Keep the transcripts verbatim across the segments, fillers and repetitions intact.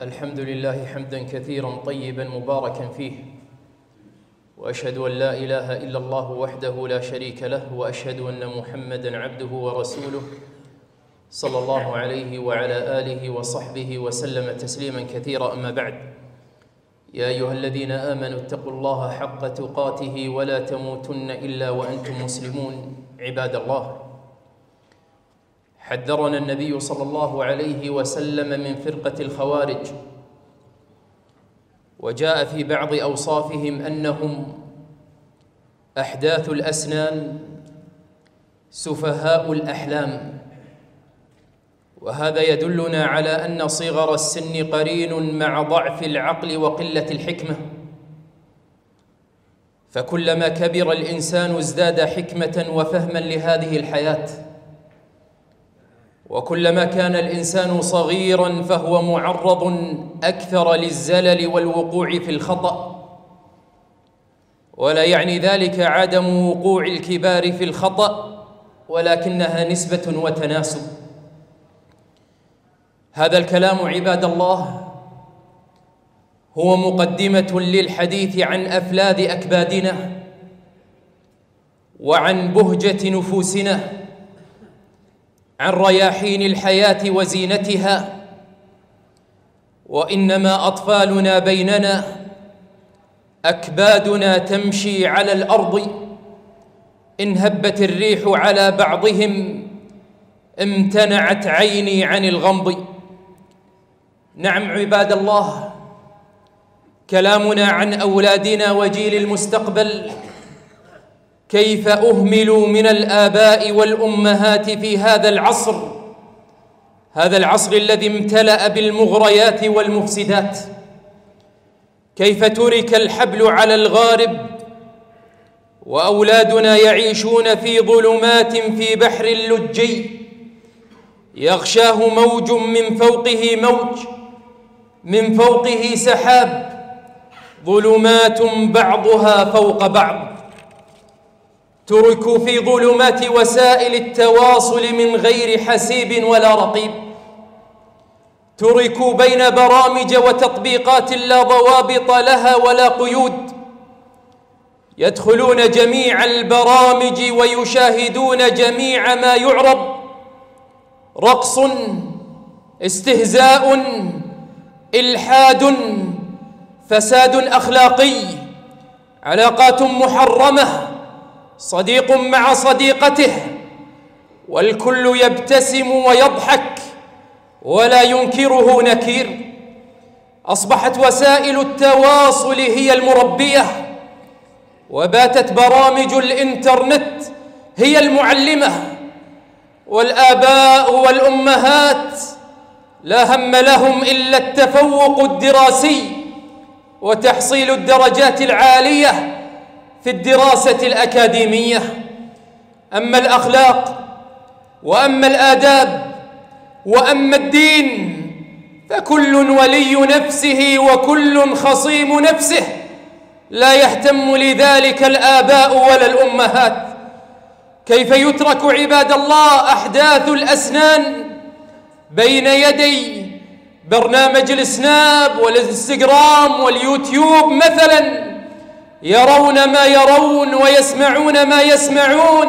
الحمد لله حمدا كثيرا طيبا مباركا فيه، وأشهد أن لا إله إلا الله وحده لا شريك له، وأشهد أن محمدا عبده ورسوله صلى الله عليه وعلى آله وصحبه وسلم تسليما كثيرا. أما بعد، يا أيها الذين آمنوا اتقوا الله حق تقاته ولا تموتن إلا وأنتم مسلمون. عباد الله، حذرنا النبي صلى الله عليه وسلم من فرقة الخوارج، وجاء في بعض أوصافهم أنهم أحداث الأسنان سفهاء الأحلام، وهذا يدلنا على أن صغر السن قرين مع ضعف العقل وقلة الحكمة، فكلما كبر الإنسان ازداد حكمة وفهما لهذه الحياة، وكلما كان الإنسان صغيراً فهو معرض أكثر للزلل والوقوع في الخطأ، ولا يعني ذلك عدم وقوع الكبار في الخطأ، ولكنها نسبة وتناسب. هذا الكلام عباد الله هو مقدمة للحديث عن أفلاذ أكبادنا وعن بهجة نفوسنا، عن رياحين الحياة وزينتها. وإنما أطفالنا بيننا أكبادنا تمشي على الأرض، إن هبت الريح على بعضهم امتنعت عيني عن الغمض. نعم عباد الله، كلامنا عن أولادنا وجيل المستقبل، كيف أهملوا من الآباء والأمهات في هذا العصر، هذا العصر الذي امتلأ بالمغريات والمفسدات. كيف ترك الحبل على الغارب، وأولادنا يعيشون في ظلمات في بحر اللجي، يغشاه موج من فوقه موج، من فوقه سحاب، ظلمات بعضها فوق بعض. تركوا في ظلمات وسائل التواصل من غير حسيب ولا رقيب، تركوا بين برامج وتطبيقات لا ضوابط لها ولا قيود، يدخلون جميع البرامج ويشاهدون جميع ما يعرض، رقص، استهزاء، إلحاد، فساد أخلاقي، علاقات محرمة، صديق مع صديقته، والكل يبتسم ويضحك ولا ينكره نكير. أصبحت وسائل التواصل هي المربية، وباتت برامج الإنترنت هي المعلمة، والآباء والأمهات لا هم لهم إلا التفوق الدراسي وتحصيل الدرجات العالية في الدراسة الأكاديمية. أما الأخلاق وأما الآداب وأما الدين فكل ولي نفسه وكل خصيم نفسه، لا يهتم لذلك الآباء ولا الأمهات. كيف يترك عباد الله أحداث الأسنان بين يدي برنامج السناب والإنستغرام واليوتيوب مثلاً، يرون ما يرون ويسمعون ما يسمعون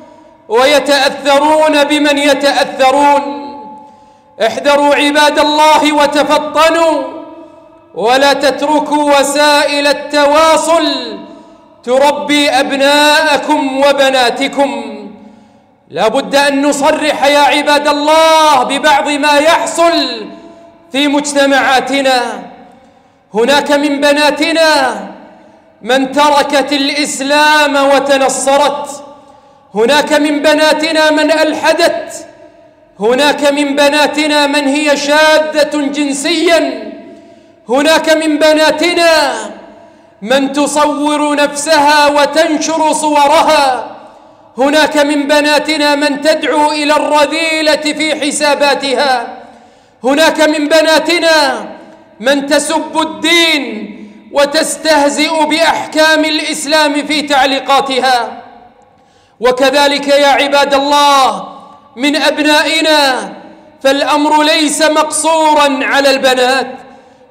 ويتأثرون بمن يتأثرون. احذروا عباد الله وتفطنوا، ولا تتركوا وسائل التواصل تربي أبناءكم وبناتكم. لا بد أن نصرح يا عباد الله ببعض ما يحصل في مجتمعاتنا. هناك من بناتنا من تركت الإسلام وتنصرت، هناك من بناتنا من ألحدت، هناك من بناتنا من هي شاذة جنسيا، هناك من بناتنا من تصور نفسها وتنشر صورها، هناك من بناتنا من تدعو إلى الرذيلة في حساباتها، هناك من بناتنا من تسب الدين وتستهزئ بأحكام الإسلام في تعليقاتها. وكذلك يا عباد الله من أبنائنا، فالأمر ليس مقصورا على البنات،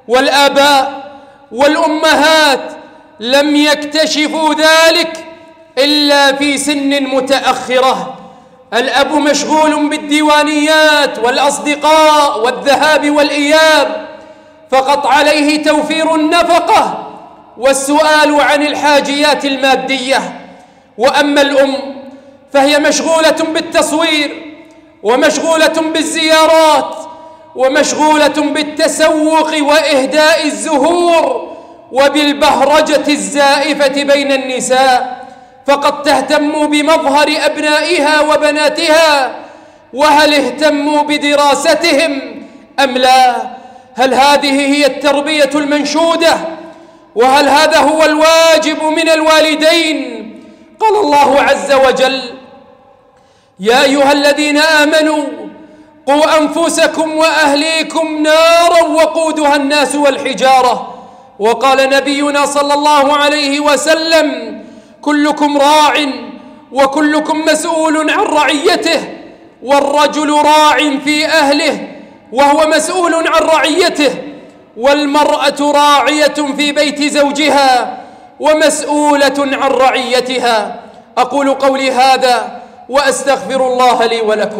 والآباء والأمهات لم يكتشفوا ذلك إلا في سن متأخرة. الأب مشغول بالديوانيات والأصدقاء والذهاب والإياب، فقط عليه توفير النفقة والسؤال عن الحاجيات المادية. وأما الأم فهي مشغولة بالتصوير، ومشغولة بالزيارات، ومشغولة بالتسوق وإهداء الزهور، وبالبهرجة الزائفة بين النساء، فقد تهتم بمظهر أبنائها وبناتها. وهل اهتموا بدراستهم أم لا؟ هل هذه هي التربية المنشودة؟ وهل هذا هو الواجب من الوالدين؟ قال الله عز وجل: يا أيها الذين آمنوا قوا أنفسكم وأهليكم نارا وقودها الناس والحجارة. وقال نبينا صلى الله عليه وسلم: كلكم راع وكلكم مسؤول عن رعيته، والرجل راع في أهله وهو مسؤول عن رعيته، والمرأة راعية في بيت زوجها ومسؤولة عن رعيتها. أقول قولي هذا وأستغفر الله لي ولكم.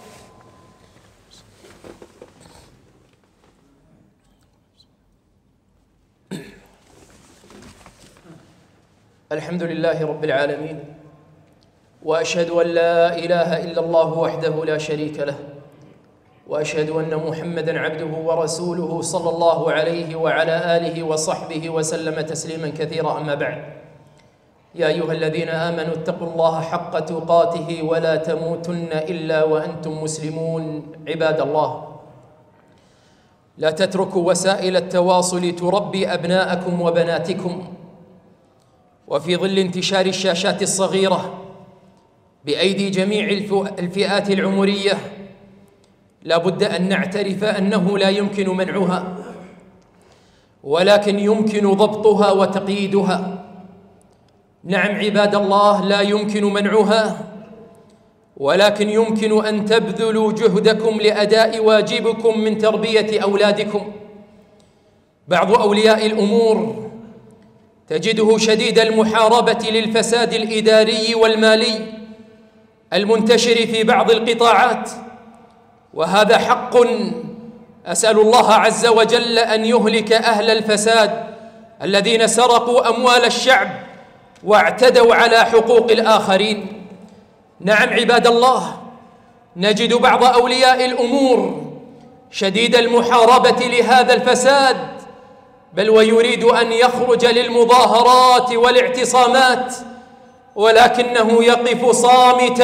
الحمد لله رب العالمين، وأشهد أن لا إله إلا الله وحده لا شريك له، وأشهد أن محمدًا عبده ورسوله صلى الله عليه وعلى آله وصحبه وسلم تسليمًا كثيرًا. أما بعد، يا أيها الذين آمنوا اتقوا الله حق تقاته ولا تموتن إلا وأنتم مسلمون. عباد الله، لا تتركوا وسائل التواصل تربي أبناءكم وبناتكم. وفي ظل انتشار الشاشات الصغيرة بأيدي جميع الفئات العمرية، لا بد أن نعترف أنه لا يمكن منعها، ولكن يمكن ضبطها وتقييدها. نعم عباد الله، لا يمكن منعها، ولكن يمكن أن تبذلوا جهدكم لأداء واجبكم من تربية أولادكم. بعض أولياء الأمور تجده شديد المحاربة للفساد الإداري والمالي المنتشر في بعض القطاعات، وهذا حق أسأل الله عز وجل أن يهلك أهل الفساد الذين سرقوا أموال الشعب واعتدوا على حقوق الآخرين. نعم عباد الله، نجد بعض أولياء الأمور شديد المحاربة لهذا الفساد، بل ويريد أن يخرج للمظاهرات والاعتصامات، ولكنه يقف صامتا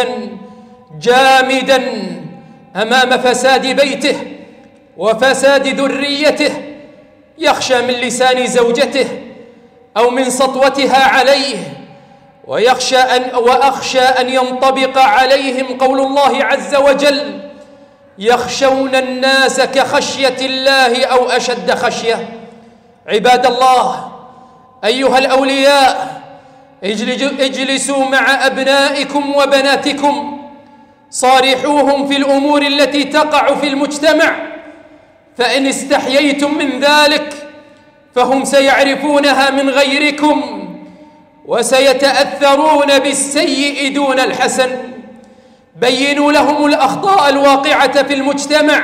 جامدا أمام فساد بيته وفساد ذريته، يخشى من لسان زوجته أو من سطوتها عليه، ويخشى أن وأخشى أن ينطبق عليهم قول الله عز وجل: يخشون الناس كخشية الله أو أشد خشية. عباد الله، أيها الأولياء، اجلسوا مع أبنائكم وبناتكم، صارحوهم في الأمور التي تقع في المجتمع، فإن استحييتم من ذلك فهم سيعرفونها من غيركم، وسيتأثرون بالسيء دون الحسن. بينوا لهم الأخطاء الواقعة في المجتمع،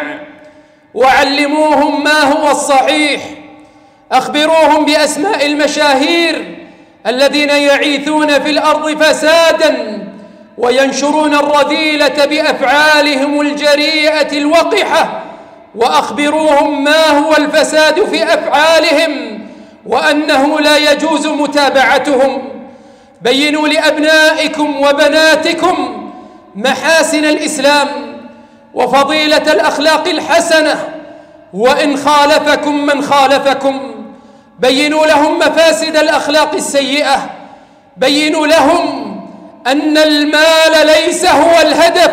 وعلموهم ما هو الصحيح. أخبروهم بأسماء المشاهير الذين يعيثون في الأرض فسادا وينشرون الرذيلة بأفعالهم الجريئة الوقحة، وأخبروهم ما هو الفساد في أفعالهم وأنه لا يجوز متابعتهم. بينوا لأبنائكم وبناتكم محاسن الإسلام وفضيلة الأخلاق الحسنة، وإن خالفكم من خالفكم. بينوا لهم مفاسد الأخلاق السيئة. بينوا لهم أن المال ليس هو الهدف،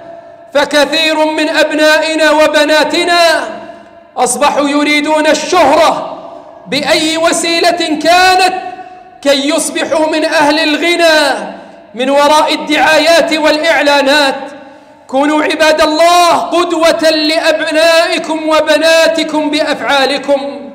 فكثير من أبنائنا وبناتنا أصبحوا يريدون الشهرة بأي وسيلة كانت كي يصبحوا من أهل الغنى من وراء الدعايات والإعلانات. كونوا عباد الله قدوة لأبنائكم وبناتكم بأفعالكم.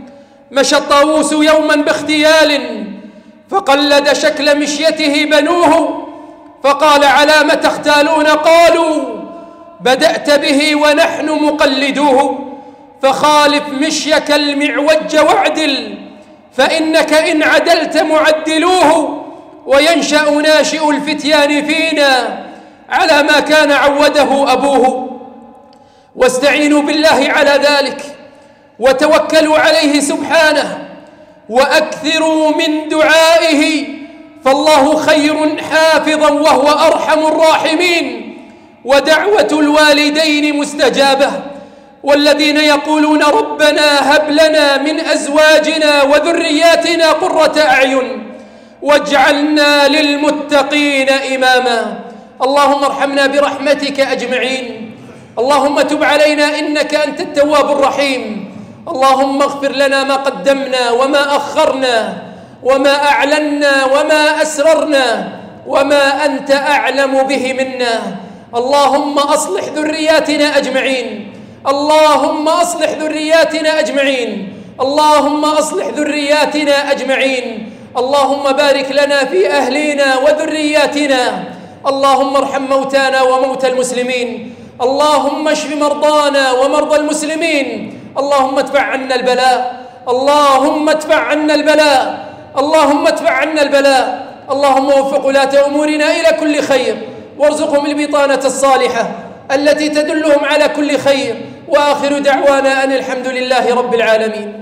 مشى الطاووس يوما باختيال فقلد شكل مشيته بنوه فقال: على ما تختالون؟ قالوا: بدأت به ونحن مقلدوه. فخالف مشيك المعوج واعدل، فإنك إن عدلت معدلوه. وينشأ ناشئ الفتيان فينا على ما كان عوده أبوه. واستعينوا بالله على ذلك وتوكلوا عليه سبحانه وأكثروا من دعائه، فالله خير حافظا وهو أرحم الراحمين، ودعوة الوالدين مستجابة. والذين يقولون: ربنا هب لنا من أزواجنا وذرياتنا قرة أعين واجعلنا للمتقين إماما. اللهم ارحمنا برحمتك أجمعين. اللهم تب علينا إنك أنت التواب الرحيم. اللهم اغفر لنا ما قدمنا وما أخرنا وما أعلنا وما أسررنا وما أنت أعلم به منا. اللهم أصلح ذرياتنا أجمعين. اللهم أصلح ذرياتنا أجمعين. اللهم أصلح ذرياتنا أجمعين. اللهم بارك لنا في أهلنا وذرياتنا. اللهم ارحم موتانا وموتى المسلمين. اللهم اشف مرضانا ومرضى المسلمين. اللهم ادفع عنا البلاء. اللهم ادفع عنا البلاء. اللهم ادفع عنا البلاء. اللهم وفق ولاة أمورنا إلى كل خير، وارزقهم البطانة الصالحة التي تدلهم على كل خير. وآخر دعوانا أن الحمد لله رب العالمين.